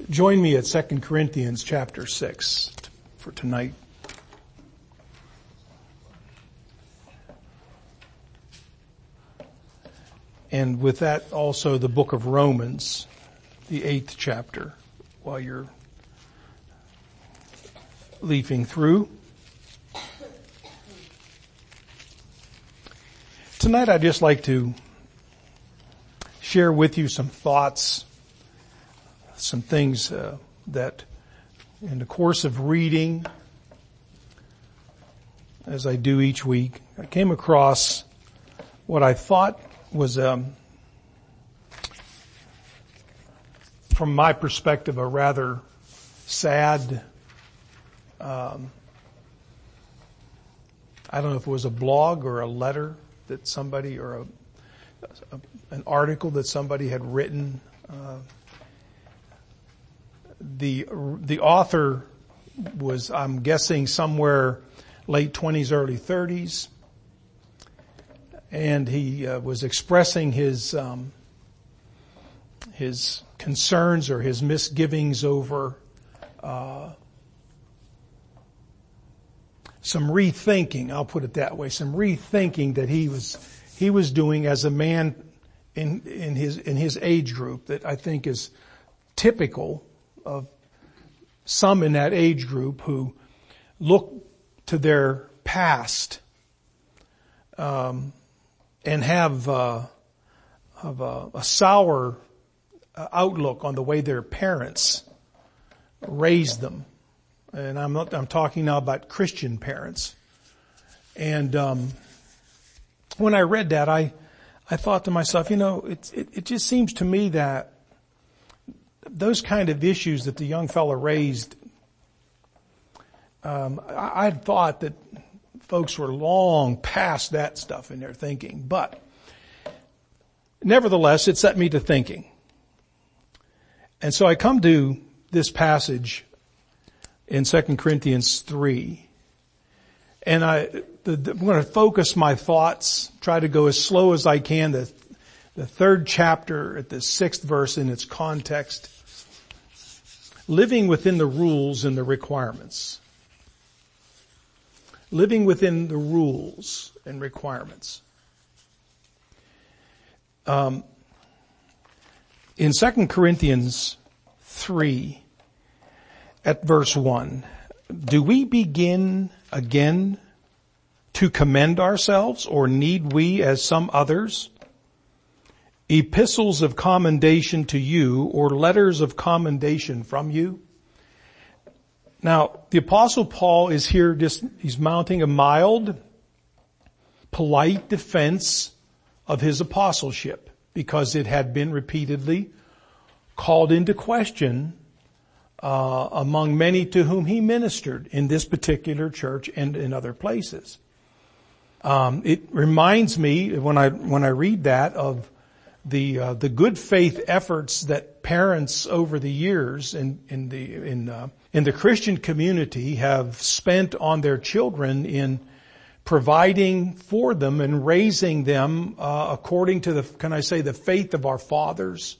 Join me at 2 Corinthians chapter 6 for tonight. And with that also the book of Romans, the 8th chapter, while you're leafing through. Tonight I'd just like to share with you some thoughts, some things that in the course of reading, as I do each week, I came across what I thought was, from my perspective, a rather sad, I don't know if it was a blog or a letter that somebody, or an article that somebody had written. The author was, I'm guessing, somewhere late 20s, early 30s. And he was expressing his concerns or his misgivings over some rethinking, I'll put it that way, some rethinking that he was doing as a man in his age group that I think is typical of some in that age group who look to their past and have a sour outlook on the way their parents raised them. And I'm talking now about Christian parents. And when I read that, I thought to myself, it just seems to me that those kind of issues that the young fella raised, I thought that folks were long past that stuff in their thinking. But nevertheless, it set me to thinking. And so I come to this passage in 2 Corinthians 3. And I'm going to focus my thoughts, try to go as slow as I can, the third chapter at the 6th verse in its context. Living within the rules and the requirements. Living within the rules and requirements. In 2 Corinthians 3, at verse 1, do we begin again to commend ourselves, or need we, as some others, epistles of commendation to you, or letters of commendation from you? Now, the Apostle Paul is here he's mounting a mild, polite defense of his apostleship, because it had been repeatedly called into question among many to whom he ministered in this particular church and in other places. It reminds me when I read that of the good faith efforts that parents over the years in the Christian community have spent on their children in providing for them and raising them according to the faith of our fathers.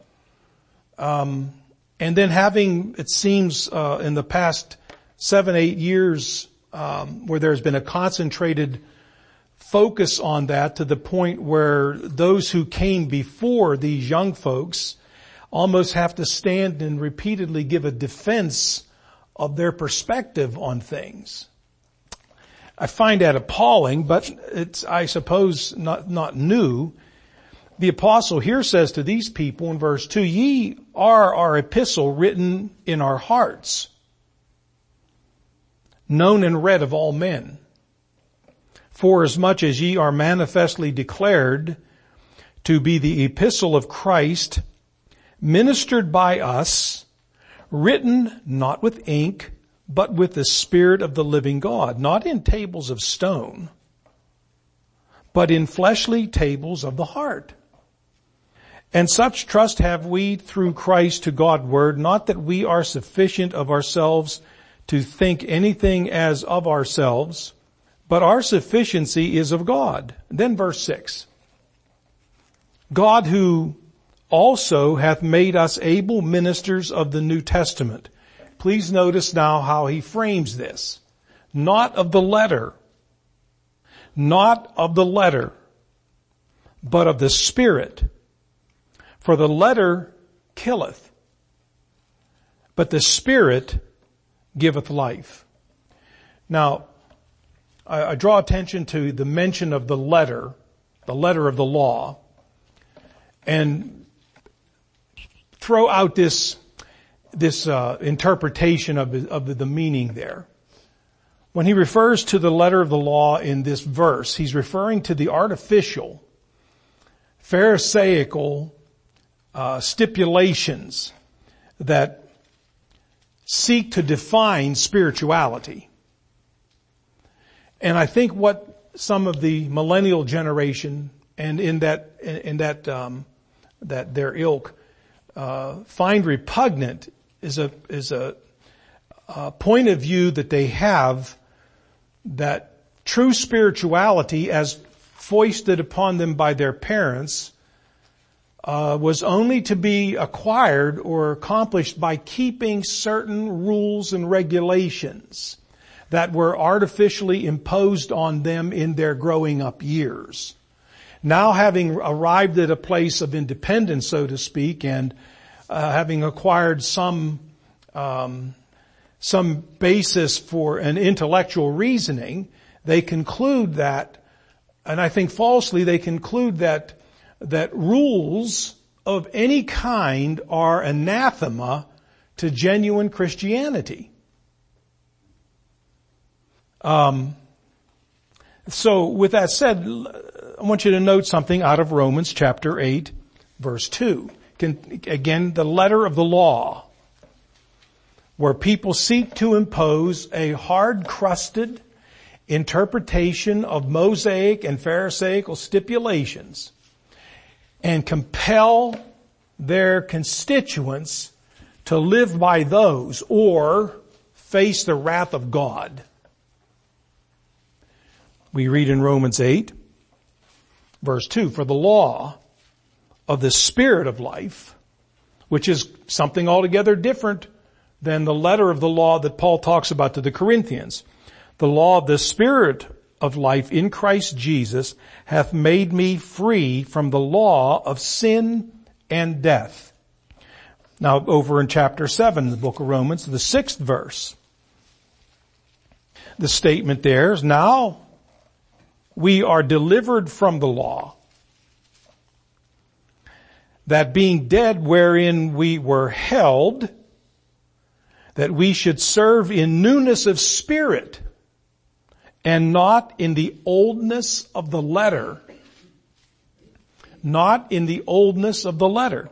And then having, it seems, in the past 7-8 years, where there's been a concentrated focus on that to the point where those who came before these young folks almost have to stand and repeatedly give a defense of their perspective on things. I find that appalling, but it's, I suppose, not new. The apostle here says to these people in verse 2, ye are our epistle written in our hearts, known and read of all men. For as much as ye are manifestly declared to be the epistle of Christ, ministered by us, written not with ink, but with the Spirit of the living God, not in tables of stone, but in fleshly tables of the heart. And such trust have we through Christ to Godward, not that we are sufficient of ourselves to think anything as of ourselves, but our sufficiency is of God. Then verse 6. God who also hath made us able ministers of the New Testament. Please notice now how he frames this. Not of the letter, but of the Spirit. For the letter killeth, but the Spirit giveth life. Now, I draw attention to the mention of the letter of the law, and throw out this interpretation of the meaning there. When he refers to the letter of the law in this verse, he's referring to the artificial, Pharisaical stipulations that seek to define spirituality. And I think what some of the millennial generation and in that their ilk find repugnant is a point of view that they have, that true spirituality as foisted upon them by their parents was only to be acquired or accomplished by keeping certain rules and regulations that were artificially imposed on them in their growing up years. Now, having arrived at a place of independence, so to speak, and having acquired some basis for an intellectual reasoning, they conclude that, and I think falsely, they conclude that rules of any kind are anathema to genuine Christianity. So with that said, I want you to note something out of Romans chapter 8, verse 2. Again, the letter of the law, where people seek to impose a hard-crusted interpretation of Mosaic and Pharisaical stipulations and compel their constituents to live by those or face the wrath of God. We read in Romans 8, verse 2, for the law of the Spirit of life, which is something altogether different than the letter of the law that Paul talks about to the Corinthians. The law of the Spirit of life in Christ Jesus hath made me free from the law of sin and death. Now over in chapter 7, the book of Romans, the 6th verse. The statement there is, now we are delivered from the law, that being dead wherein we were held, that we should serve in newness of spirit and not in the oldness of the letter. Not in the oldness of the letter.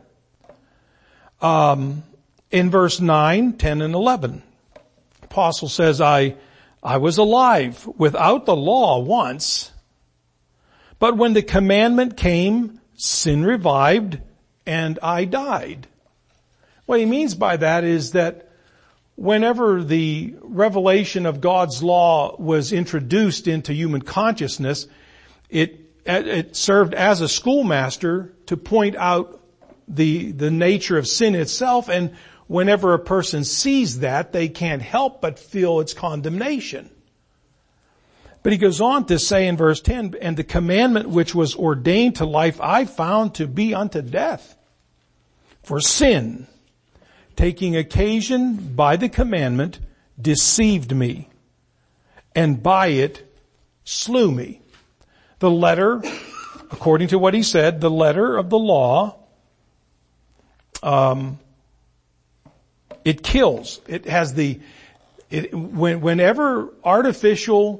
In verse 9, 10, and 11, Apostle says, I was alive without the law once, but when the commandment came, sin revived and I died. What he means by that is that whenever the revelation of God's law was introduced into human consciousness, it served as a schoolmaster to point out the nature of sin itself, and whenever a person sees that, they can't help but feel its condemnation. But he goes on to say in verse 10, and the commandment which was ordained to life I found to be unto death. For sin, taking occasion by the commandment, deceived me, and by it slew me. The letter, according to what he said, the letter of the law, it kills. It has whenever artificial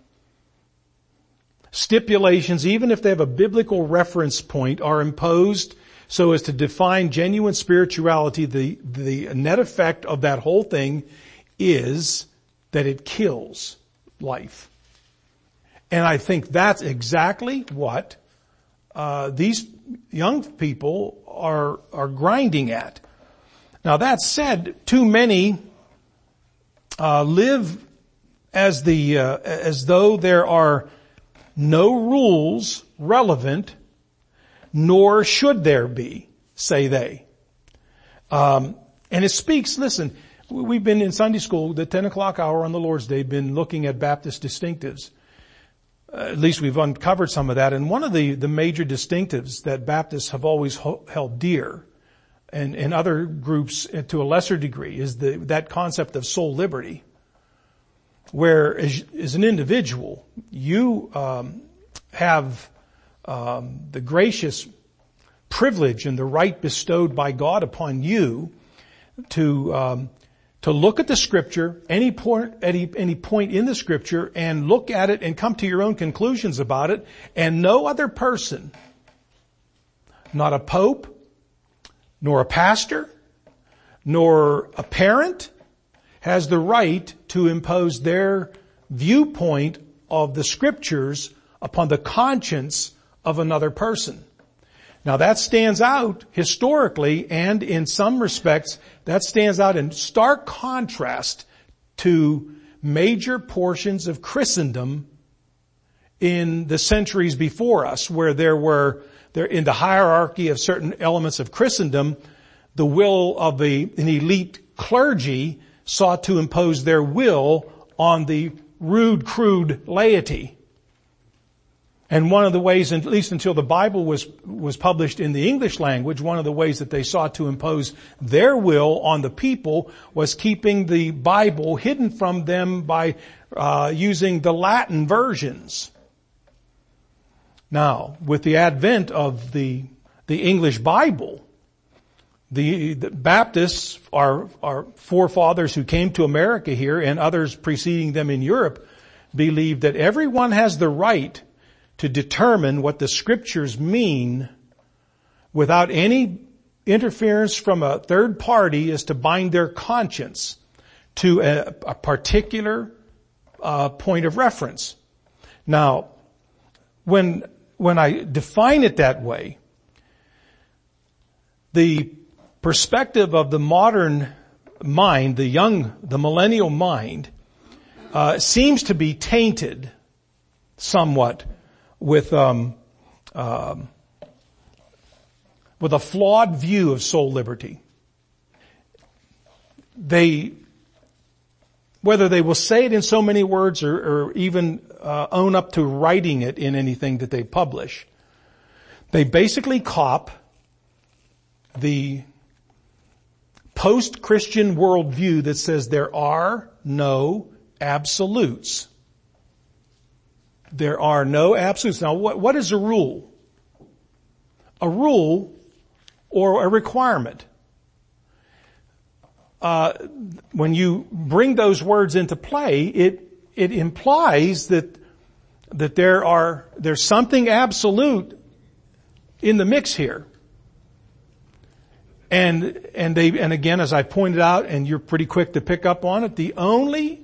stipulations, even if they have a biblical reference point, are imposed so as to define genuine spirituality, the net effect of that whole thing is that it kills life. And I think that's exactly what these young people are grinding at. Now that said, too many live as though there are no rules relevant, nor should there be. say they. And it speaks, listen, we've been in Sunday school, the 10 o'clock hour on the Lord's Day, been looking at Baptist distinctives. At least we've uncovered some of that. And one of the major distinctives that Baptists have always held dear, and other groups to a lesser degree, is that concept of soul liberty, where as an individual, you have the gracious privilege and the right bestowed by God upon you to look at the Scripture, any point in the Scripture, and look at it and come to your own conclusions about it, and no other person, not a pope, nor a pastor, nor a parent, has the right to impose their viewpoint of the Scriptures upon the conscience of another person. Now that stands out historically, and in some respects that stands out in stark contrast to major portions of Christendom in the centuries before us, where there in the hierarchy of certain elements of Christendom, the will of an elite clergy sought to impose their will on the rude, crude laity. And one of the ways, at least until the Bible was published in the English language, one of the ways that they sought to impose their will on the people was keeping the Bible hidden from them by using the Latin versions. Now, with the advent of the English Bible, the Baptists, our forefathers who came to America here, and others preceding them in Europe, believed that everyone has the right to determine what the Scriptures mean without any interference from a third party as to bind their conscience to a particular point of reference. Now, when I define it that way, the perspective of the modern mind, the millennial mind, seems to be tainted somewhat with a flawed view of soul liberty. Whether they will say it in so many words or even own up to writing it in anything that they publish, they basically cop the post-Christian worldview that says there are no absolutes. There are no absolutes. Now, what is a rule? A rule or a requirement. When you bring those words into play, it implies that there's something absolute in the mix here. And again, as I pointed out, and you're pretty quick to pick up on it, the only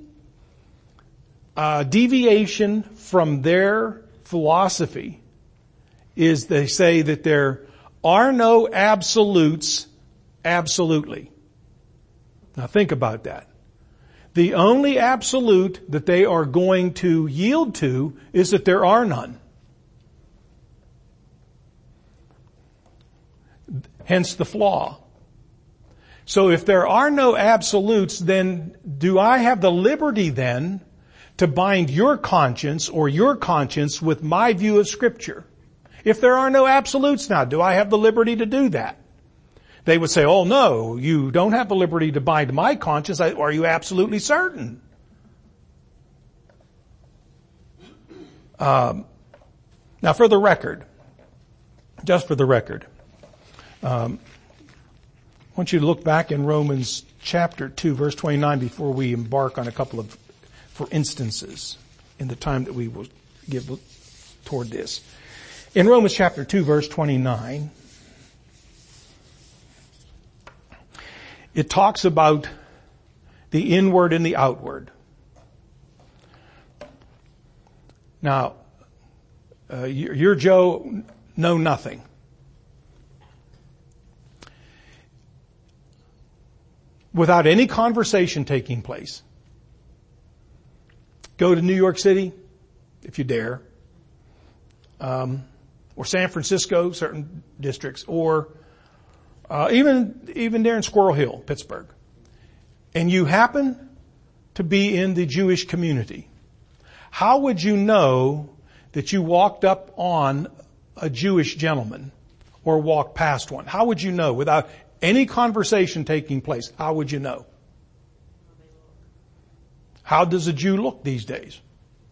deviation from their philosophy is they say that there are no absolutes absolutely. Now think about that. The only absolute that they are going to yield to is that there are none. Hence the flaw. So if there are no absolutes, then do I have the liberty then to bind your conscience or your conscience with my view of Scripture? If there are no absolutes now, do I have the liberty to do that? They would say, oh no, you don't have the liberty to bind my conscience. Are you absolutely certain? Now for the record, just for the record, I want you to look back in Romans chapter 2, verse 29 before we embark on a couple of, for instances, in the time that we will give toward this. In Romans chapter 2, verse 29, it talks about the inward and the outward. Now, your Joe know nothing. Without any conversation taking place, go to New York City, if you dare, or San Francisco, certain districts, or even there in Squirrel Hill, Pittsburgh, and you happen to be in the Jewish community, how would you know that you walked up on a Jewish gentleman or walked past one? How would you know without any conversation taking place? How would you know? How does a Jew look these days?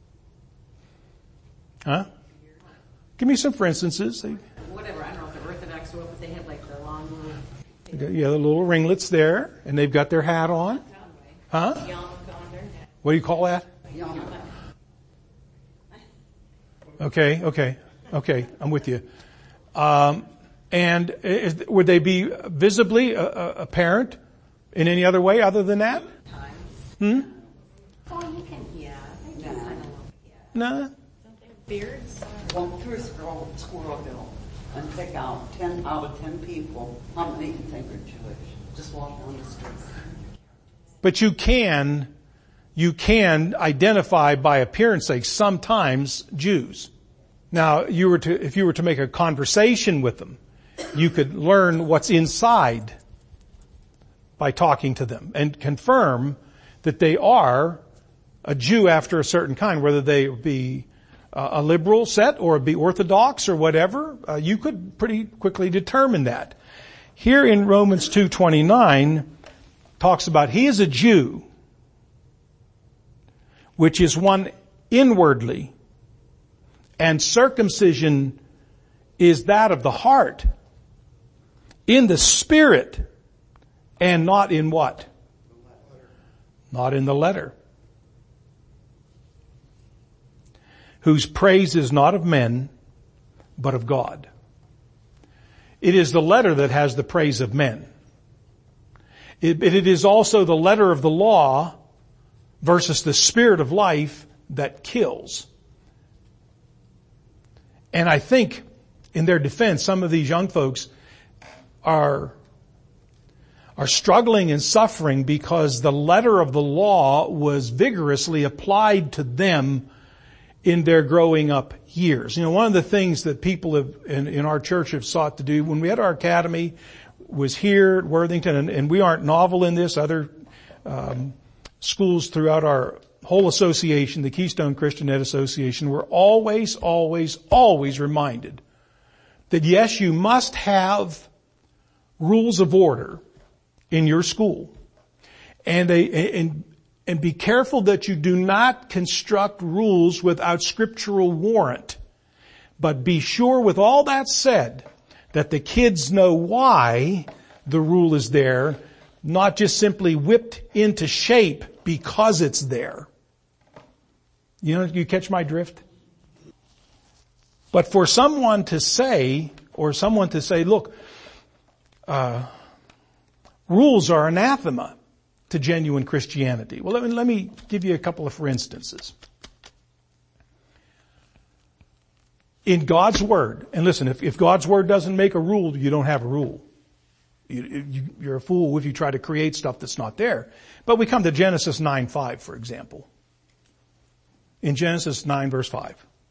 Huh? Give me some for instances. Whatever, I don't know if they're Orthodox or what, but they have like the long little... Yeah, the little ringlets there, and they've got their hat on. Huh? What do you call that? Okay, I'm with you. And would they be visibly apparent in any other way other than that? Oh, you can, yeah. I don't know. No. Beards? Walk through Squirrel Hill and pick out 10 out of 10 people. How many you think are Jewish? Just walk down the street. But you can identify by appearance sake sometimes Jews. Now, if you were to make a conversation with them, you could learn what's inside by talking to them and confirm that they are a Jew after a certain kind, whether they be a liberal set or be Orthodox or whatever. You could pretty quickly determine that. Here in Romans 2:29 talks about he is a Jew, which is one inwardly, and circumcision is that of the heart, in the spirit, and not in what? Not in the letter. Whose praise is not of men, but of God. It is the letter that has the praise of men. It is also the letter of the law versus the spirit of life that kills. And I think, in their defense, some of these young folks are struggling and suffering because the letter of the law was vigorously applied to them in their growing up years. You know, one of the things that people have in our church have sought to do when we had our academy was here at Worthington, and we aren't novel in this. Other schools throughout our whole association, the Keystone Christian Ed Association, were always reminded that yes, you must have rules of order in your school, and be careful that you do not construct rules without scriptural warrant. But be sure, with all that said, that the kids know why the rule is there, not just simply whipped into shape because it's there. You catch my drift? But for someone to say, look, rules are anathema to genuine Christianity. Well, let me give you a couple of for instances. In God's Word, and listen, if God's Word doesn't make a rule, you don't have a rule. You're a fool if you try to create stuff that's not there. But we come to Genesis 9:5, for example. In Genesis 9 verse 5,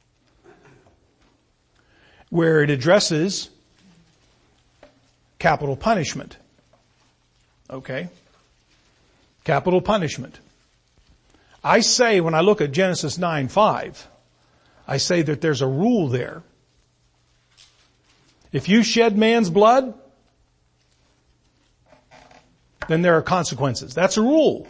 where it addresses capital punishment. Okay? Capital punishment. I say, when I look at Genesis 9:5, I say that there's a rule there. If you shed man's blood, then there are consequences. That's a rule.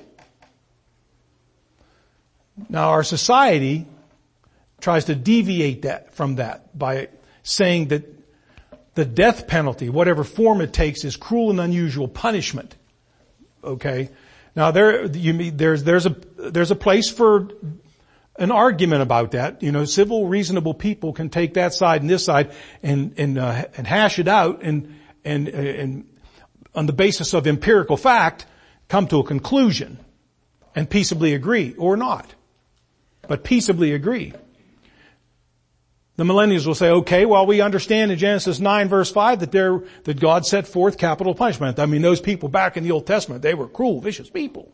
Now our society tries to deviate from that by saying that the death penalty, whatever form it takes, is cruel and unusual punishment. Okay? Now there's a place for an argument about that. Civil, reasonable people can take that side and this side and hash it out and on the basis of empirical fact come to a conclusion and peaceably agree, or not. But peaceably agree. The millennials will say, okay, well, we understand in Genesis 9 verse 5 that God set forth capital punishment. I mean, those people back in the Old Testament, they were cruel, vicious people.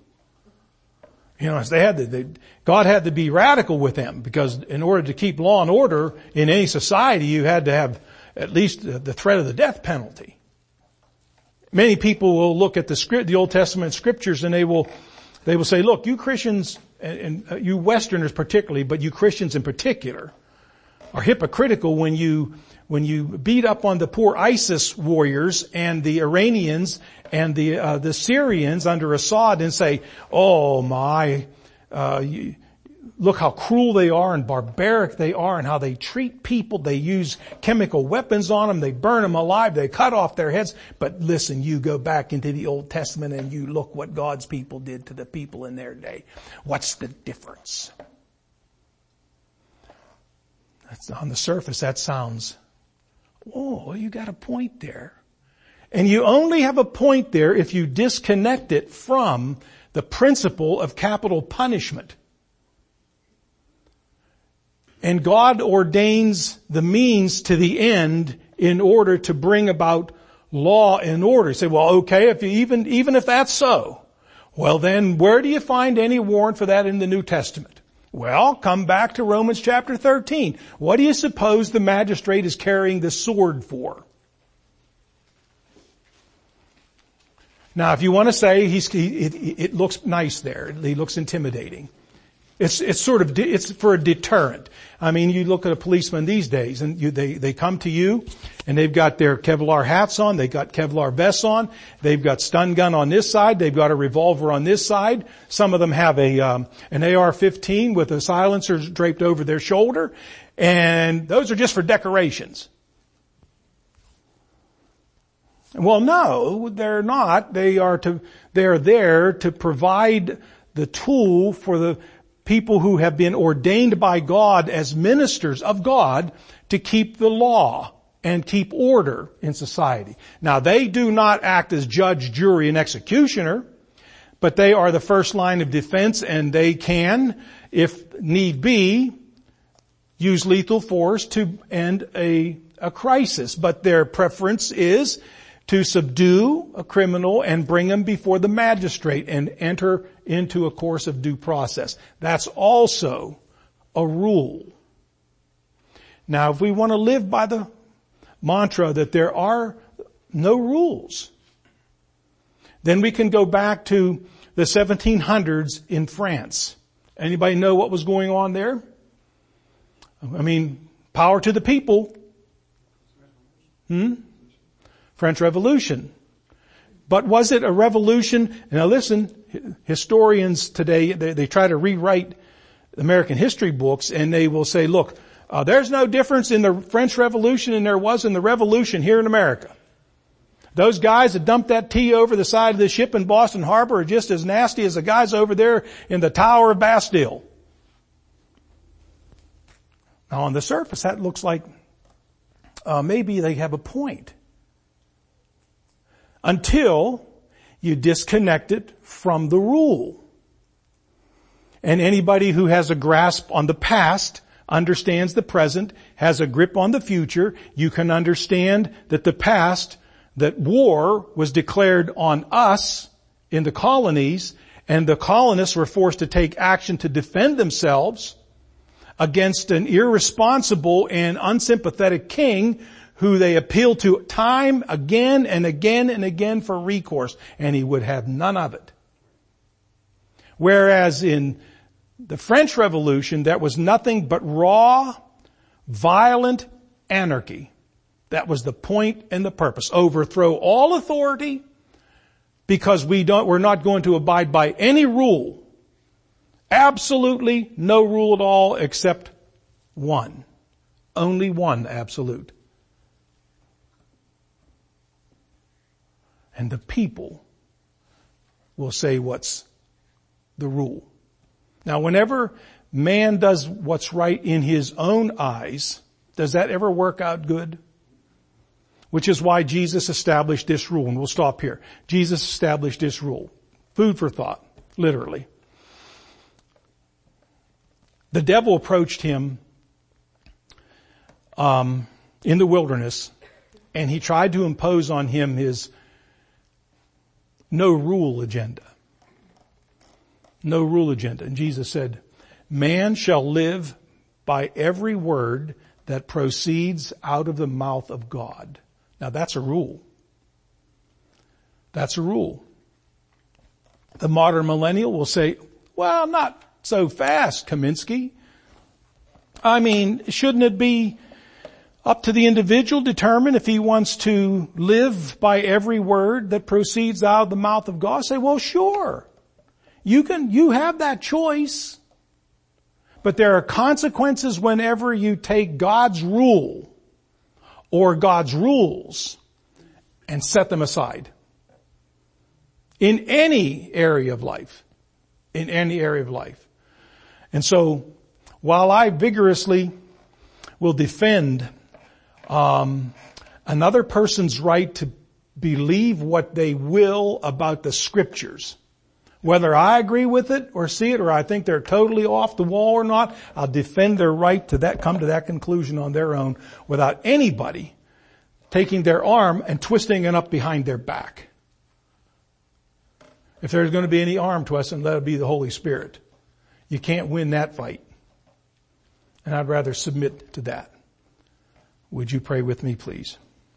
God had to be radical with them, because in order to keep law and order in any society, you had to have at least the threat of the death penalty. Many people will look at the Old Testament scriptures, and they will say, look, you Christians, and you Westerners particularly, but you Christians in particular, are hypocritical when you beat up on the poor ISIS warriors and the Iranians and the Syrians under Assad and say, oh my, look how cruel they are and barbaric they are and how they treat people. They use chemical weapons on them. They burn them alive. They cut off their heads. But listen, you go back into the Old Testament and you look what God's people did to the people in their day. What's the difference? That's on the surface, that sounds, oh, you got a point there. And you only have a point there if you disconnect it from the principle of capital punishment. And God ordains the means to the end in order to bring about law and order. You say, well, okay, even if that's so, well then where do you find any warrant for that in the New Testament? Well, come back to Romans chapter 13. What do you suppose the magistrate is carrying the sword for? Now, if you want to say it looks nice there, he looks intimidating. It's for a deterrent. I mean, you look at a policeman these days and they come to you and they've got their Kevlar hats on, they've got Kevlar vests on, they've got stun gun on this side, they've got a revolver on this side. Some of them have an AR-15 with a silencer draped over their shoulder, and those are just for decorations. Well, no, they're not. They're there to provide the tool for the people who have been ordained by God as ministers of God to keep the law and keep order in society. Now, they do not act as judge, jury, and executioner, but they are the first line of defense, and they can, if need be, use lethal force to end a crisis. But their preference is to subdue a criminal and bring him before the magistrate and enter into a course of due process. That's also a rule. Now, if we want to live by the mantra that there are no rules, then we can go back to the 1700s in France. Anybody know what was going on there? I mean, power to the people. French Revolution. But was it a revolution? Now listen, historians today, they try to rewrite American history books, and they will say, look, there's no difference in the French Revolution than there was in the Revolution here in America. Those guys that dumped that tea over the side of the ship in Boston Harbor are just as nasty as the guys over there in the Tower of Bastille. Now on the surface, that looks like maybe they have a point. Until you disconnect it from the rule. And anybody who has a grasp on the past understands the present, has a grip on the future. You can understand that the past, that war was declared on us in the colonies, and the colonists were forced to take action to defend themselves against an irresponsible and unsympathetic king who they appealed to time again and again and again for recourse, and he would have none of it. Whereas in the French Revolution, that was nothing but raw, violent anarchy. That was the point and the purpose. Overthrow all authority because we're not going to abide by any rule. Absolutely no rule at all except one. Only one absolute. And the people will say what's the rule. Now, whenever man does what's right in his own eyes, does that ever work out good? Which is why Jesus established this rule, and we'll stop here. Jesus established this rule. Food for thought, literally. The devil approached him in the wilderness, and he tried to impose on him his no rule agenda. No rule agenda. And Jesus said, man shall live by every word that proceeds out of the mouth of God. Now that's a rule. That's a rule. The modern millennial will say, well, not so fast, Kaminsky. I mean, shouldn't it be up to the individual to determine if he wants to live by every word that proceeds out of the mouth of God? I say, well, sure. You have that choice. But there are consequences whenever you take God's rule or God's rules and set them aside. In any area of life. In any area of life. And so, while I vigorously will defend another person's right to believe what they will about the Scriptures, whether I agree with it or see it or I think they're totally off the wall or not, I'll defend their right to come to that conclusion on their own without anybody taking their arm and twisting it up behind their back. If there's going to be any arm twisting, let it be the Holy Spirit. You can't win that fight. And I'd rather submit to that. Would you pray with me, please?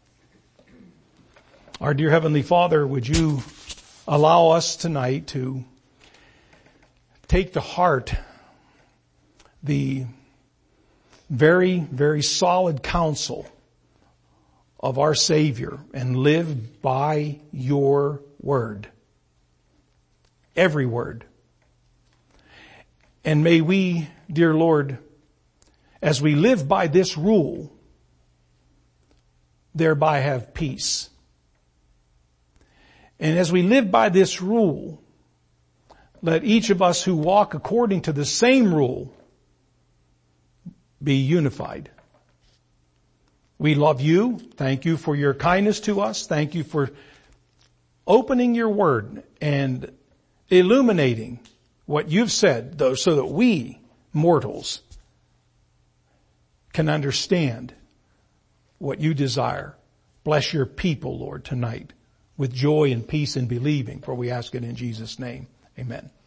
Our dear Heavenly Father, would you allow us tonight to take to heart the very, very solid counsel of our Savior and live by your word. Every word. And may we, dear Lord, as we live by this rule, thereby have peace. And as we live by this rule, let each of us who walk according to the same rule be unified. We love you. Thank you for your kindness to us. Thank you for opening your word and illuminating what you've said, though, so that we, mortals, can understand what you desire. Bless your people, Lord, tonight with joy and peace in believing, for we ask it in Jesus' name. Amen.